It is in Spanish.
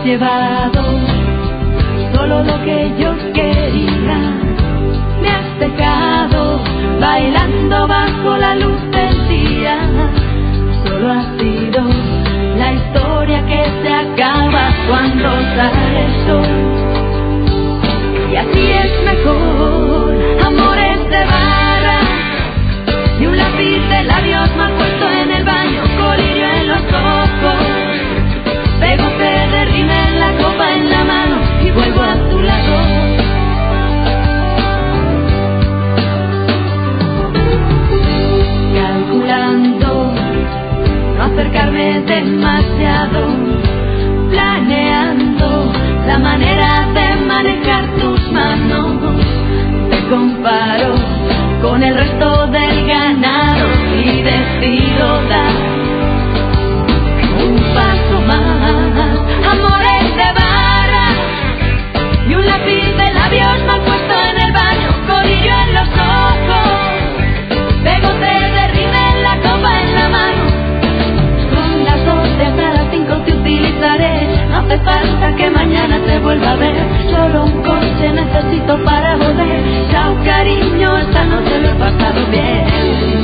has llevado solo lo que yo quería. Me has dejado bailando bajo la luz del día. Solo ha sido la historia que se acaba cuando sale el sol. Y así es mejor, amores de barra y un lápiz de labios mal puesto en el baño, colirio en los ojos, pegote de rímel, la copa en la mano y vuelvo a tu lado. Calculando no acercarme demasiado, planeando la manera de manejar tus manos. Te comparo con el resto del ganado y decido dar un paso más. Amores de barra y un lápiz de labios mal puesto en el baño, colirio en los ojos, pegote de rímel, la copa en la mano. Son las 12, hasta las 5 te utilizaré. No hace falta que mañana te vuelva a ver. Solo un coche necesito para volver. Chao cariño, esta noche lo he pasado bien.